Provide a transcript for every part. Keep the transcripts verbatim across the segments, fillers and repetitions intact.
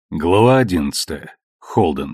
Глава одиннадцатая. Холден.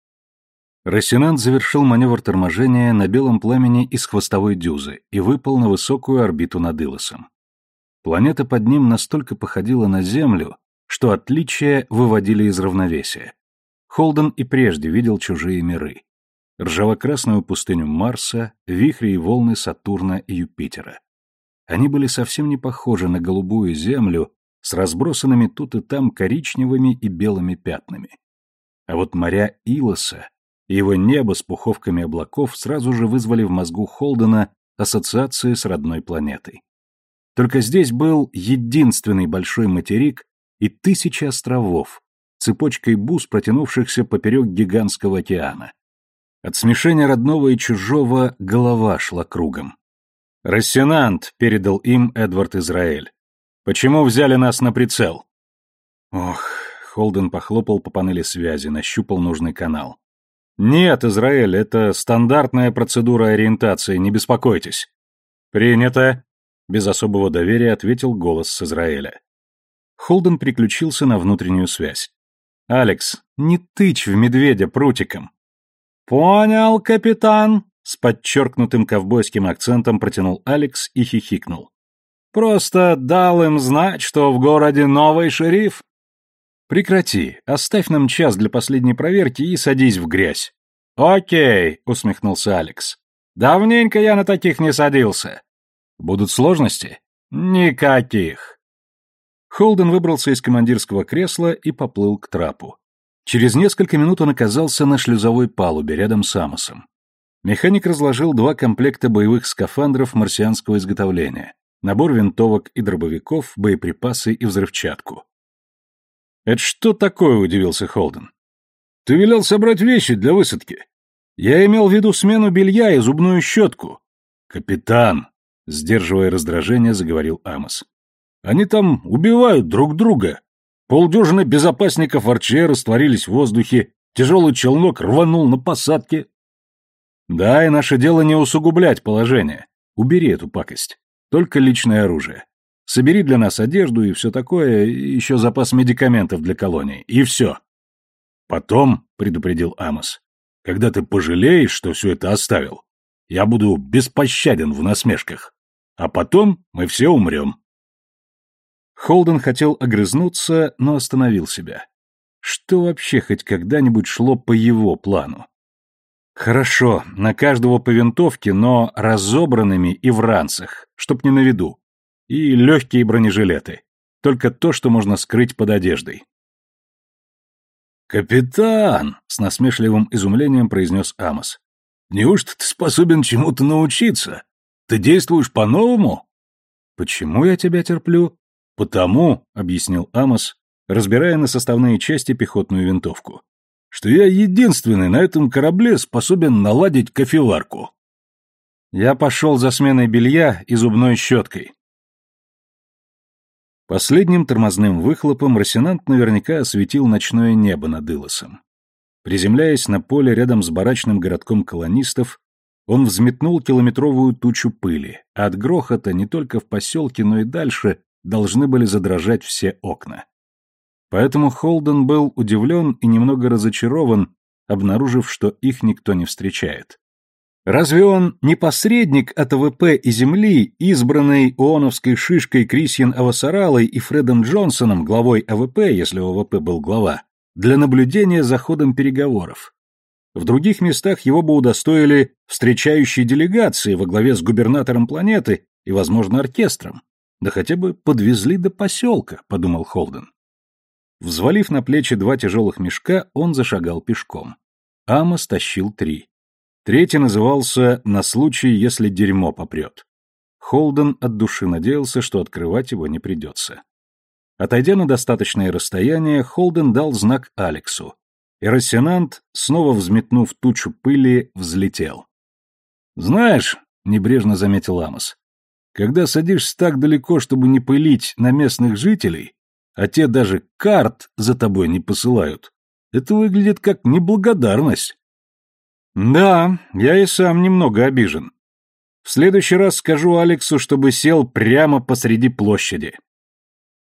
Рассенант завершил маневр торможения на белом пламени из хвостовой дюзы и выпал на высокую орбиту над Илосом. Планета под ним настолько походила на Землю, что отличия выводили из равновесия. Холден и прежде видел чужие миры. Ржаво-красную пустыню Марса, вихри и волны Сатурна и Юпитера. Они были совсем не похожи на голубую Землю, с разбросанными тут и там коричневыми и белыми пятнами. А вот моря Илоса и его небо с пуховками облаков сразу же вызвали в мозгу Холдена ассоциации с родной планетой. Только здесь был единственный большой материк и тысячи островов, цепочкой бус, протянувшихся поперек гигантского океана. От смешения родного и чужого голова шла кругом. «Рассенант», — передал им Эдвард Израэль. «Почему взяли нас на прицел?» Ох, Холден похлопал по панели связи, нащупал нужный канал. «Нет, Израэль, это стандартная процедура ориентации, не беспокойтесь». «Принято», — без особого доверия ответил голос с Израэля. Холден переключился на внутреннюю связь. «Алекс, не тычь в медведя прутиком». «Понял, капитан», — с подчеркнутым ковбойским акцентом протянул Алекс и хихикнул. «Просто дал им знать, что в городе новый шериф». «Прекрати, оставь нам час для последней проверки и садись в грязь». «Окей», — усмехнулся Алекс. «Давненько я на таких не садился». «Будут сложности?» «Никаких». Холден выбрался из командирского кресла и поплыл к трапу. Через несколько минут он оказался на шлюзовой палубе рядом с Амосом. Механик разложил два комплекта боевых скафандров марсианского изготовления, набор винтовок и дробовиков, боеприпасы и взрывчатку. «Это что такое?» — удивился Холден. «Ты велел собрать вещи для высадки. Я имел в виду смену белья и зубную щетку». «Капитан», — сдерживая раздражение, заговорил Амос. «Они там убивают друг друга. Полдюжины безопасников Арче растворились в воздухе, тяжелый челнок рванул на посадке». «Да, и наше дело не усугублять положение. Убери эту пакость. Только личное оружие. Собери для нас одежду и все такое, и еще запас медикаментов для колонии. И все». «Потом», — предупредил Амос, — «когда ты пожалеешь, что все это оставил, я буду беспощаден в насмешках. А потом мы все умрем». Холден хотел огрызнуться, но остановил себя. Что вообще хоть когда-нибудь шло по его плану? «Хорошо, на каждого по винтовке, но разобранными и в ранцах, чтоб не на виду. И легкие бронежилеты. Только то, что можно скрыть под одеждой». «Капитан!» — с насмешливым изумлением произнес Амос. «Неужто ты способен чему-то научиться? Ты действуешь по-новому?» «Почему я тебя терплю?» «Потому», — объяснил Амос, разбирая на составные части пехотную винтовку, «что я единственный на этом корабле способен наладить кофеварку». «Я пошел за сменой белья и зубной щеткой». Последним тормозным выхлопом Рассенант наверняка осветил ночное небо над Илосом. Приземляясь на поле рядом с барачным городком колонистов, он взметнул километровую тучу пыли, а от грохота не только в поселке, но и дальше должны были задрожать все окна. Поэтому Холден был удивлен и немного разочарован, обнаружив, что их никто не встречает. Разве он не посредник от АВП и Земли, избранный ооновской шишкой Крисьен Авасаралой и Фредом Джонсоном, главой АВП, если у АВП был глава, для наблюдения за ходом переговоров? В других местах его бы удостоили встречающей делегации во главе с губернатором планеты и, возможно, оркестром. Да хотя бы подвезли до поселка, подумал Холден. Взвалив на плечи два тяжелых мешка, он зашагал пешком. Амос тащил три. Третий назывался «На случай, если дерьмо попрет». Холден от души надеялся, что открывать его не придется. Отойдя на достаточное расстояние, Холден дал знак Алексу, и Рассенант, снова взметнув тучу пыли, взлетел. «Знаешь», — небрежно заметил Амос, — «когда садишься так далеко, чтобы не пылить на местных жителей, а те даже карт за тобой не посылают, это выглядит как неблагодарность». «Да, я и сам немного обижен. В следующий раз скажу Алексу, чтобы сел прямо посреди площади».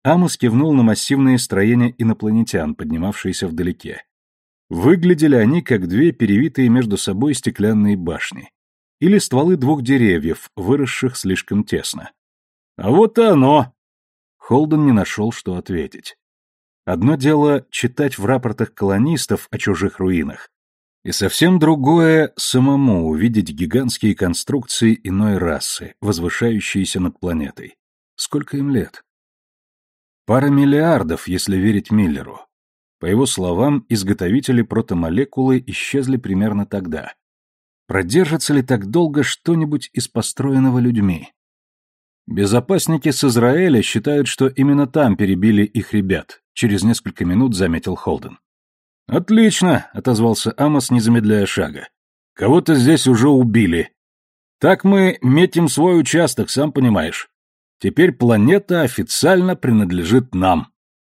Амос кивнул на массивные строения инопланетян, поднимавшиеся вдалеке. Выглядели они как две перевитые между собой стеклянные башни. Или стволы двух деревьев, выросших слишком тесно. «А вот и оно!» Холден не нашел, что ответить. Одно дело читать в рапортах колонистов о чужих руинах, и совсем другое — самому увидеть гигантские конструкции иной расы, возвышающиеся над планетой. Сколько им лет? Пара миллиардов, если верить Миллеру. По его словам, изготовители протомолекулы исчезли примерно тогда. Продержится ли так долго что-нибудь из построенного людьми? Безопасники с Израиля считают, что именно там перебили их ребят, через несколько минут заметил Холден. «Отлично», — отозвался Амос, не замедляя шага. «Кого-то здесь уже убили. Так мы метим свой участок, сам понимаешь. Теперь планета официально принадлежит нам».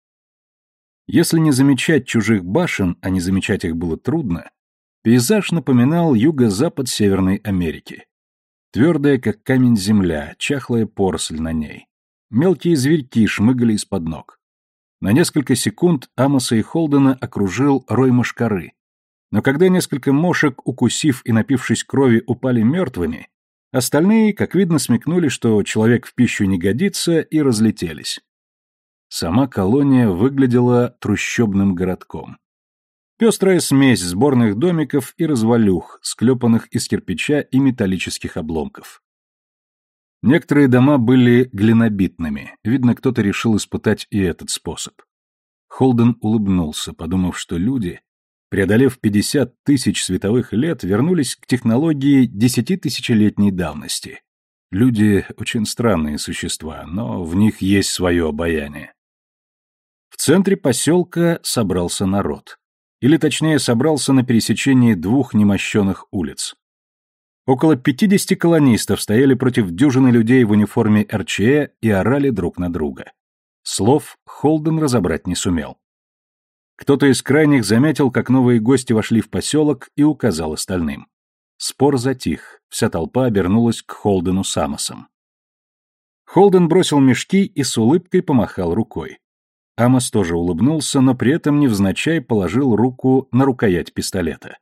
Если не замечать чужих башен, а не замечать их было трудно, пейзаж напоминал юго-запад Северной Америки. Твердая, как камень, земля, чахлая поросль на ней. Мелкие зверьки шмыгали из-под ног. На несколько секунд Амоса и Холдена окружил рой мошкары. Но когда несколько мошек, укусив и напившись крови, упали мертвыми, остальные, как видно, смекнули, что человек в пищу не годится, и разлетелись. Сама колония выглядела трущобным городком. Пестрая смесь сборных домиков и развалюх, склепанных из кирпича и металлических обломков. Некоторые дома были глинобитными, видно, кто-то решил испытать и этот способ. Холден улыбнулся, подумав, что люди, преодолев пятьдесят тысяч световых лет, вернулись к технологии десятитысячелетней давности. Люди — очень странные существа, но в них есть свое обаяние. В центре поселка собрался народ. Или точнее, собрался на пересечении двух немощенных улиц. Около пятидесяти колонистов стояли против дюжины людей в униформе эр че э и орали друг на друга. Слов Холден разобрать не сумел. Кто-то из крайних заметил, как новые гости вошли в поселок, и указал остальным. Спор затих, вся толпа обернулась к Холдену с Амосом. Холден бросил мешки и с улыбкой помахал рукой. Амос тоже улыбнулся, но при этом невзначай положил руку на рукоять пистолета.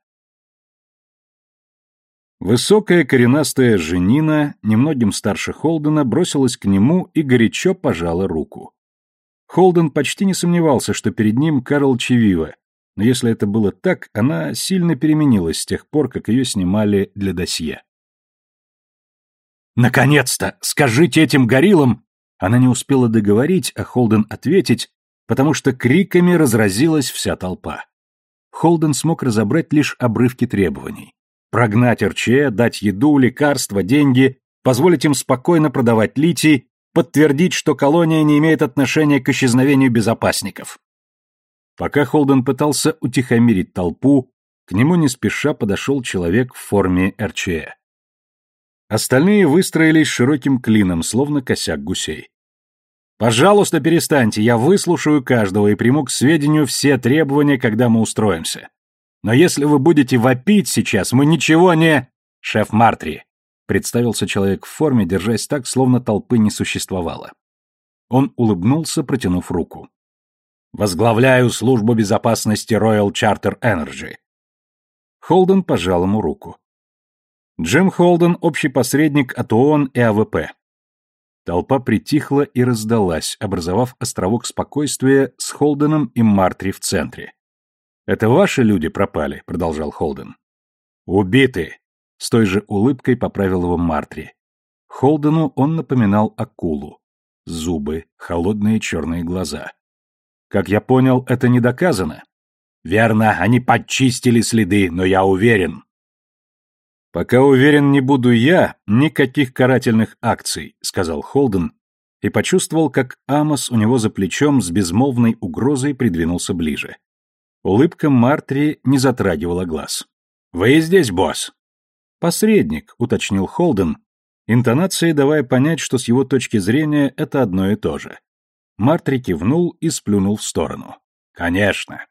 Высокая коренастая женина, немногим старше Холдена, бросилась к нему и горячо пожала руку. Холден почти не сомневался, что перед ним Карл Чивива, но если это было так, она сильно переменилась с тех пор, как ее снимали для досье. «Наконец-то! Скажите этим гориллам!» Она не успела договорить, а Холден ответить, потому что криками разразилась вся толпа. Холден смог разобрать лишь обрывки требований. Прогнать эр че э, дать еду, лекарства, деньги, позволить им спокойно продавать литий, подтвердить, что колония не имеет отношения к исчезновению безопасников. Пока Холден пытался утихомирить толпу, к нему не спеша подошел человек в форме эр че э. Остальные выстроились широким клином, словно косяк гусей. «Пожалуйста, перестаньте, я выслушаю каждого и приму к сведению все требования, когда мы устроимся. Но если вы будете вопить сейчас, мы ничего не...» «Шеф Мартри», — представился человек в форме, держась так, словно толпы не существовало. Он улыбнулся, протянув руку. «Возглавляю службу безопасности Royal Charter Energy». Холден пожал ему руку. Джим Холден — общий посредник от ООН и а вэ пэ. Толпа притихла и раздалась, образовав островок спокойствия с Холденом и Мартри в центре. «Это ваши люди пропали», — продолжал Холден. «Убиты», — с той же улыбкой поправил его Мартри. Холдену он напоминал акулу. Зубы, холодные черные глаза. «Как я понял, это не доказано?» «Верно, они подчистили следы, но я уверен». «Пока уверен не буду я, никаких карательных акций», — сказал Холден, и почувствовал, как Амос у него за плечом с безмолвной угрозой придвинулся ближе. Улыбка Мартри не затрагивала глаз. «Вы здесь, босс?» «Посредник», — уточнил Холден, интонацией давая понять, что с его точки зрения это одно и то же. Мартри кивнул и сплюнул в сторону. «Конечно».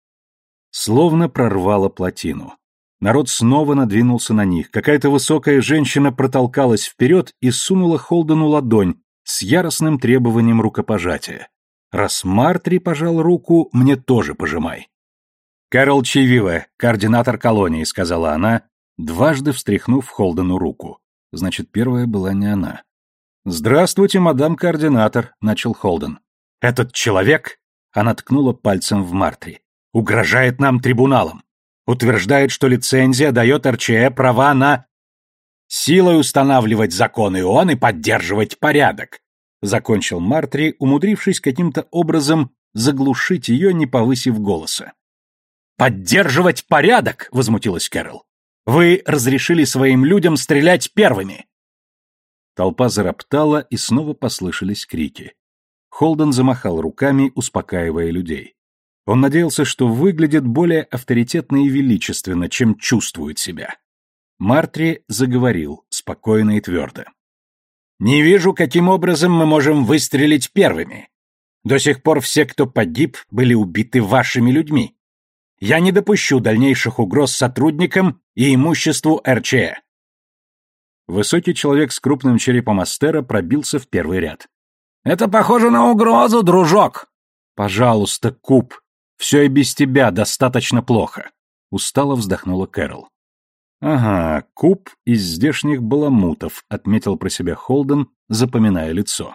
Словно прорвало плотину. Народ снова надвинулся на них. Какая-то высокая женщина протолкалась вперед и сунула Холдену ладонь с яростным требованием рукопожатия. Раз Мартри пожал руку, мне тоже пожимай. «Кэрол Чививе, координатор колонии», — сказала она, дважды встряхнув Холдену руку. Значит, первая была не она. «Здравствуйте, мадам координатор», — начал Холден. «Этот человек», — она ткнула пальцем в Мартри, — «угрожает нам трибуналом. Утверждает, что лицензия дает РЧЭ права на силой устанавливать законы ООН и поддерживать порядок», — закончил Мартри, умудрившись каким-то образом заглушить ее, не повысив голоса. «Поддерживать порядок!» — возмутилась Кэрол. «Вы разрешили своим людям стрелять первыми!» Толпа зароптала, и снова послышались крики. Холден замахал руками, успокаивая людей. Он надеялся, что выглядит более авторитетно и величественно, чем чувствует себя. Мартри заговорил, спокойно и твердо. «Не вижу, каким образом мы можем выстрелить первыми. До сих пор все, кто погиб, были убиты вашими людьми. Я не допущу дальнейших угроз сотрудникам и имуществу РЧЭ». Высокий человек с крупным черепом Астера пробился в первый ряд. «Это похоже на угрозу, дружок!» «Пожалуйста, Куб, все и без тебя достаточно плохо», — устало вздохнула Кэрол. «Ага, Куб из здешних баламутов», — отметил про себя Холден, запоминая лицо.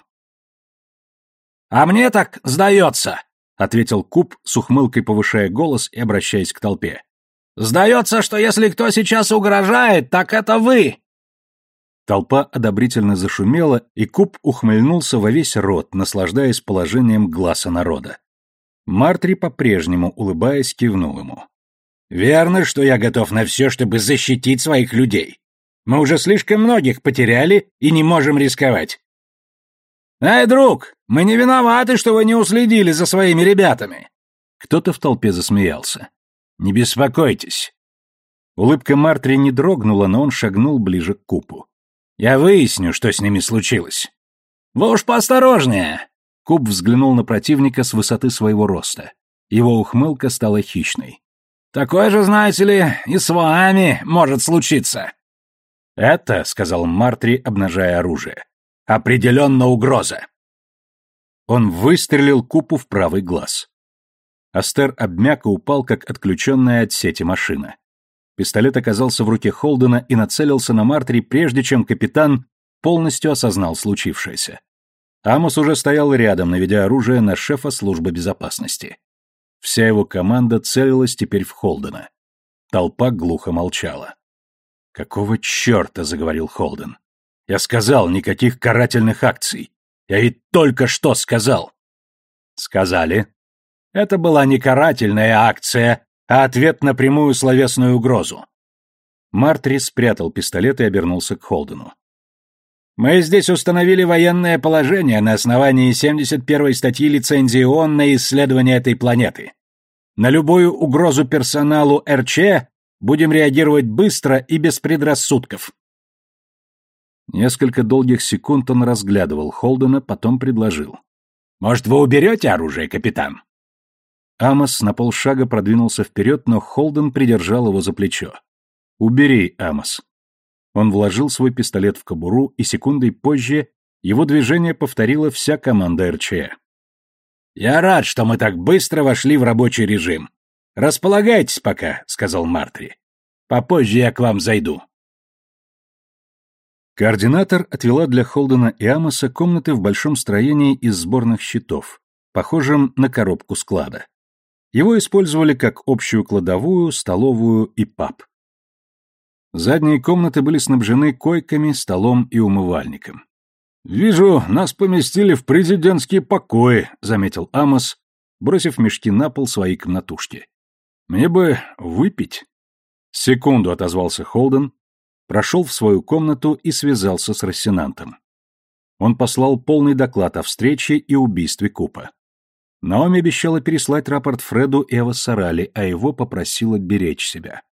«А мне так сдается», — ответил Куб, с ухмылкой повышая голос и обращаясь к толпе. «Сдается, что если кто сейчас угрожает, так это вы!» Толпа одобрительно зашумела, и Куб ухмыльнулся во весь рот, наслаждаясь положением глаза народа. Мартри, по-прежнему улыбаясь, кивнул ему. «Верно, что я готов на все, чтобы защитить своих людей. Мы уже слишком многих потеряли и не можем рисковать». «Эй, друг, мы не виноваты, что вы не уследили за своими ребятами!» Кто-то в толпе засмеялся. «Не беспокойтесь». Улыбка Мартри не дрогнула, но он шагнул ближе к Купу. «Я выясню, что с ними случилось». «Вы уж поосторожнее!» Куб взглянул на противника с высоты своего роста. Его ухмылка стала хищной. «Такое же, знаете ли, и с вами может случиться». «Это, — сказал Мартри, обнажая оружие, — определенно угроза». Он выстрелил Купу в правый глаз. Астер обмяк и упал, как отключенная от сети машина. Пистолет оказался в руке Холдена и нацелился на Мартри, прежде чем капитан полностью осознал случившееся. Амос уже стоял рядом, наведя оружие на шефа службы безопасности. Вся его команда целилась теперь в Холдена. Толпа глухо молчала. «Какого черта?» — заговорил Холден. «Я сказал, никаких карательных акций. Я ведь только что сказал». «Сказали. Это была не карательная акция, а ответ на прямую словесную угрозу». Мартри спрятал пистолет и обернулся к Холдену. «Мы здесь установили военное положение на основании семьдесят первой статьи лицензии ООН на исследование этой планеты. На любую угрозу персоналу РЧ будем реагировать быстро и без предрассудков». Несколько долгих секунд он разглядывал Холдена, потом предложил. «Может, вы уберете оружие, капитан?» Амос на полшага продвинулся вперед, но Холден придержал его за плечо. «Убери, Амос». Он вложил свой пистолет в кобуру, и секундой позже его движение повторила вся команда РЧЭ. «Я рад, что мы так быстро вошли в рабочий режим. Располагайтесь пока», — сказал Мартри. «Попозже я к вам зайду». Координатор отвела для Холдена и Амоса комнаты в большом строении из сборных щитов, похожем на коробку склада. Его использовали как общую кладовую, столовую и паб. Задние комнаты были снабжены койками, столом и умывальником. «Вижу, нас поместили в президентские покои», — заметил Амос, бросив мешки на пол своей комнатушки. «Мне бы выпить». «Секунду», — отозвался Холден, прошел в свою комнату и связался с Рассенантом. Он послал полный доклад о встрече и убийстве Купа. Наоми обещала переслать рапорт Фреду и Авассарали, а его попросила беречь себя.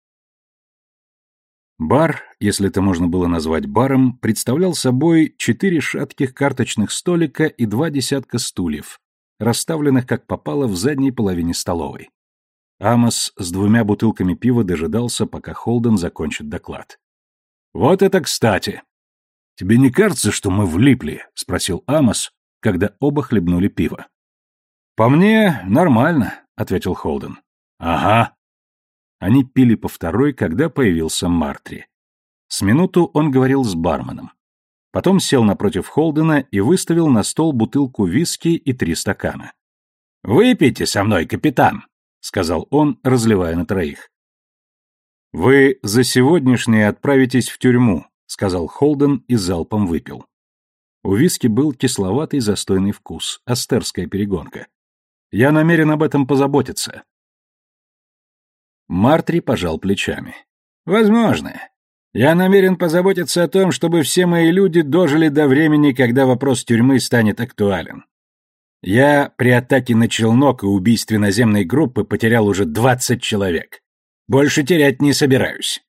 Бар, если это можно было назвать баром, представлял собой четыре шатких карточных столика и два десятка стульев, расставленных как попало в задней половине столовой. Амос с двумя бутылками пива дожидался, пока Холден закончит доклад. «Вот это кстати!» «Тебе не кажется, что мы влипли?» — спросил Амос, когда оба хлебнули пиво. «По мне, нормально», — ответил Холден. «Ага». Они пили по второй, когда появился Мартри. С минуту он говорил с барменом. Потом сел напротив Холдена и выставил на стол бутылку виски и три стакана. «Выпейте со мной, капитан», — сказал он, разливая на троих. «Вы за сегодняшнее отправитесь в тюрьму», — сказал Холден и залпом выпил. У виски был кисловатый застойный вкус, астерская перегонка. «Я намерен об этом позаботиться». Мартри пожал плечами. «Возможно. Я намерен позаботиться о том, чтобы все мои люди дожили до времени, когда вопрос тюрьмы станет актуален. Я при атаке на челнок и убийстве наземной группы потерял уже двадцать человек. Больше терять не собираюсь».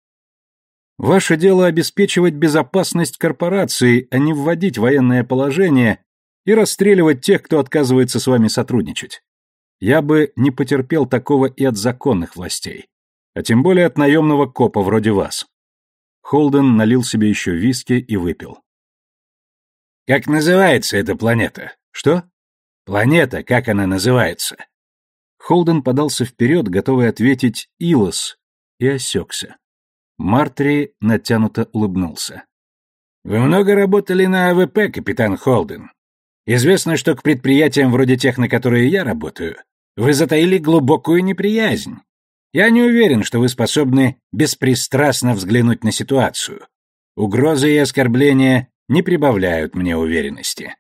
«Ваше дело обеспечивать безопасность корпорации, а не вводить военное положение и расстреливать тех, кто отказывается с вами сотрудничать. Я бы не потерпел такого и от законных властей, а тем более от наемного копа вроде вас». Холден налил себе еще виски и выпил. «Как называется эта планета?» «Что?» «Планета, как она называется?» Холден подался вперед, готовый ответить «Илос», и осекся. Мартри натянуто улыбнулся. «Вы много работали на А В П, капитан Холден. Известно, что к предприятиям вроде тех, на которые я работаю, вы затаили глубокую неприязнь. Я не уверен, что вы способны беспристрастно взглянуть на ситуацию. Угрозы и оскорбления не прибавляют мне уверенности».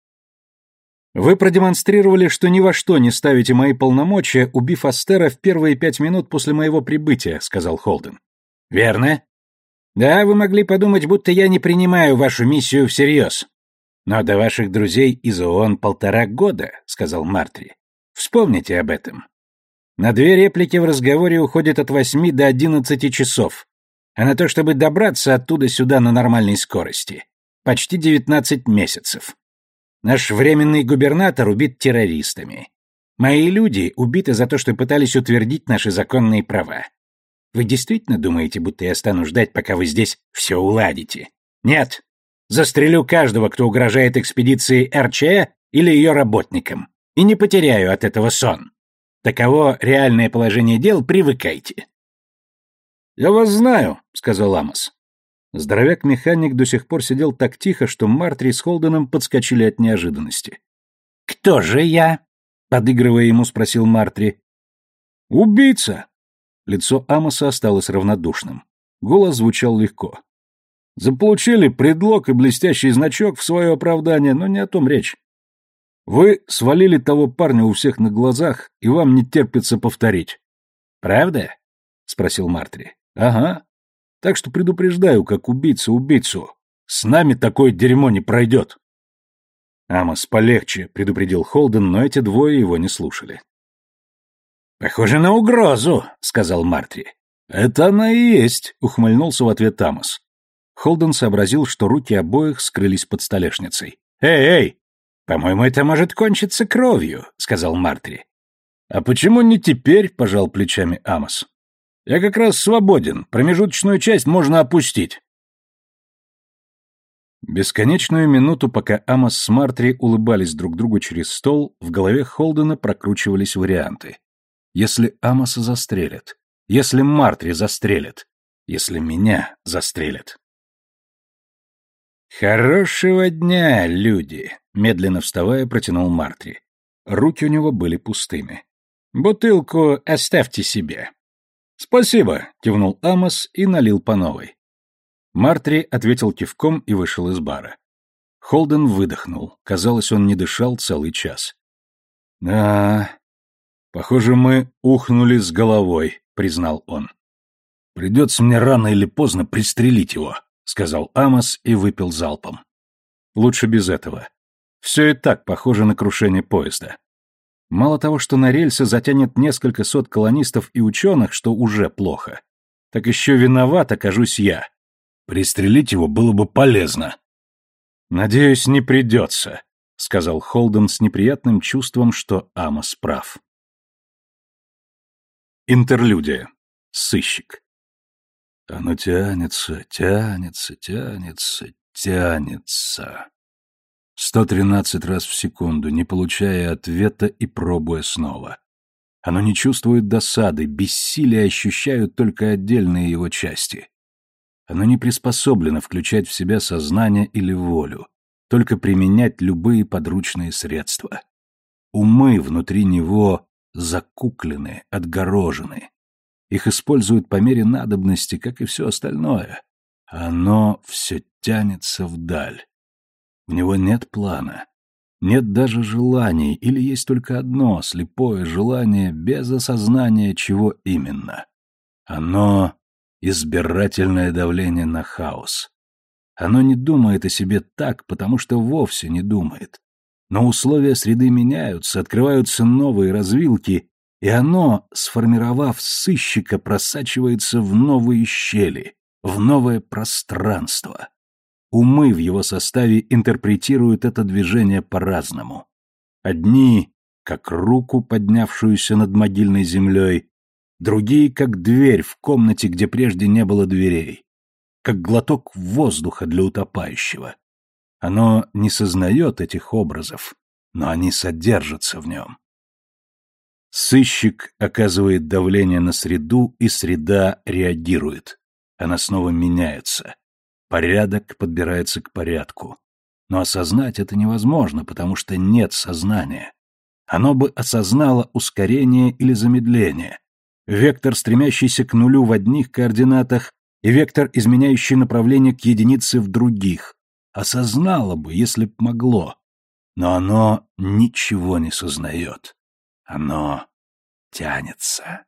«Вы продемонстрировали, что ни во что не ставите мои полномочия, убив Астера в первые пять минут после моего прибытия», — сказал Холден. «Верно. Да, вы могли подумать, будто я не принимаю вашу миссию всерьез. Но до ваших друзей из ООН полтора года», — сказал Мартри. «Вспомните об этом. На две реплики в разговоре уходит от восьми до одиннадцати часов, а на то, чтобы добраться оттуда сюда на нормальной скорости, почти девятнадцать месяцев. Наш временный губернатор убит террористами. Мои люди убиты за то, что пытались утвердить наши законные права. Вы действительно думаете, будто я стану ждать, пока вы здесь все уладите? Нет. Застрелю каждого, кто угрожает экспедиции Р Ч Э или ее работникам, и не потеряю от этого сон. Таково реальное положение дел, привыкайте». «Я вас знаю», — сказал Амос. Здоровяк-механик до сих пор сидел так тихо, что Мартри с Холденом подскочили от неожиданности. «Кто же я?» — подыгрывая ему, спросил Мартри. «Убийца!» Лицо Амоса осталось равнодушным. Голос звучал легко. «Заполучили предлог и блестящий значок в свое оправдание, но не о том речь. Вы свалили того парня у всех на глазах, и вам не терпится повторить». «Правда?» — спросил Мартри. «Ага. Так что предупреждаю, как убийца убийцу. С нами такое дерьмо не пройдет». «Амос, полегче», — предупредил Холден, но эти двое его не слушали. «Похоже на угрозу», — сказал Мартри. «Это она и есть», — ухмыльнулся в ответ Амос. Холден сообразил, что руки обоих скрылись под столешницей. «Эй, эй! По-моему, это может кончиться кровью», — сказал Мартри. «А почему не теперь?» — пожал плечами Амос. «Я как раз свободен. Промежуточную часть можно опустить». Бесконечную минуту, пока Амос с Мартри улыбались друг другу через стол, в голове Холдена прокручивались варианты. Если Амоса застрелят, если Мартри застрелят, если меня застрелят. «Хорошего дня, люди!» — медленно вставая, протянул Мартри. Руки у него были пустыми. «Бутылку оставьте себе». «Спасибо!» — кивнул Амос и налил по новой. Мартри ответил кивком и вышел из бара. Холден выдохнул. Казалось, он не дышал целый час. «Да, похоже, мы ухнули с головой», — признал он. «Придется мне рано или поздно пристрелить его», — сказал Амос и выпил залпом. «Лучше без этого. Все и так похоже на крушение поезда. Мало того, что на рельсы затянет несколько сот колонистов и ученых, что уже плохо, так еще виноват окажусь я. Пристрелить его было бы полезно». «Надеюсь, не придется», — сказал Холден с неприятным чувством, что Амос прав. Интерлюдия. Сыщик. Оно тянется, тянется, тянется, тянется. сто тринадцать раз в секунду, не получая ответа и пробуя снова. Оно не чувствует досады, бессилие ощущают только отдельные его части. Оно не приспособлено включать в себя сознание или волю, только применять любые подручные средства. Умы внутри него закуклены, отгорожены. Их используют по мере надобности, как и все остальное. Оно все тянется вдаль. В него нет плана, нет даже желаний, или есть только одно слепое желание без осознания, чего именно. Оно — избирательное давление на хаос. Оно не думает о себе так, потому что вовсе не думает. Но условия среды меняются, открываются новые развилки, и оно, сформировав сыщика, просачивается в новые щели, в новое пространство. Умы в его составе интерпретируют это движение по-разному. Одни — как руку, поднявшуюся над могильной землей, другие — как дверь в комнате, где прежде не было дверей, как глоток воздуха для утопающего. Оно не сознает этих образов, но они содержатся в нем. Сыщик оказывает давление на среду, и среда реагирует. Она снова меняется. Порядок подбирается к порядку. Но осознать это невозможно, потому что нет сознания. Оно бы осознало ускорение или замедление, вектор, стремящийся к нулю в одних координатах, и вектор, изменяющий направление к единице в других. Осознало бы, если б могло. Но оно ничего не сознает. Оно тянется.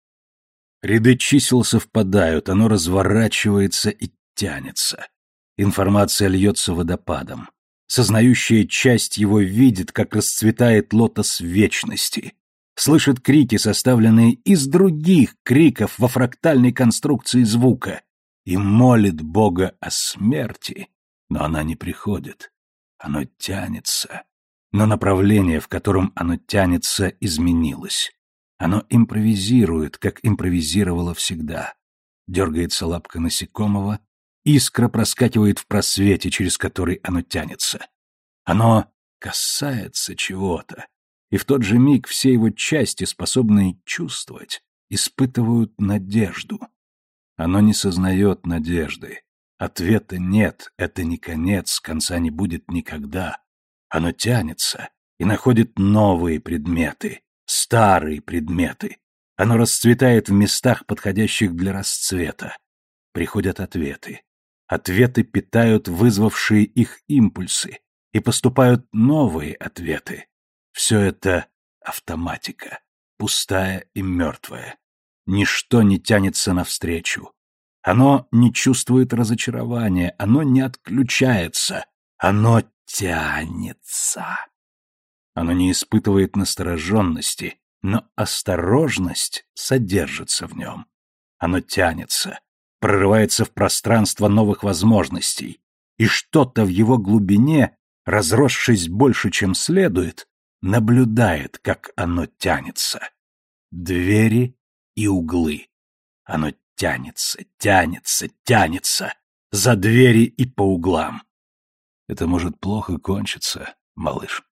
Ряды чисел совпадают, оно разворачивается и тянется. Информация льется водопадом. Сознающая часть его видит, как расцветает лотос вечности. Слышит крики, составленные из других криков во фрактальной конструкции звука, и молит Бога о смерти, но она не приходит. Оно тянется, но направление, в котором оно тянется, изменилось. Оно импровизирует, как импровизировало всегда. Дергается лапка насекомого, искра проскакивает в просвете, через который оно тянется. Оно касается чего-то, и в тот же миг все его части, способные чувствовать, испытывают надежду. Оно не сознает надежды. Ответа нет, это не конец, конца не будет никогда. Оно тянется и находит новые предметы, старые предметы. Оно расцветает в местах, подходящих для расцвета. Приходят ответы. Ответы питают вызвавшие их импульсы, и поступают новые ответы. Все это автоматика, пустая и мертвая. Ничто не тянется навстречу. Оно не чувствует разочарования, оно не отключается, оно тянется. Оно не испытывает настороженности, но осторожность содержится в нем. Оно тянется, прорывается в пространство новых возможностей, и что-то в его глубине, разросшись больше, чем следует, наблюдает, как оно тянется. Двери и углы. Оно тянется, тянется, тянется за двери и по углам. Это может плохо кончиться, малыш.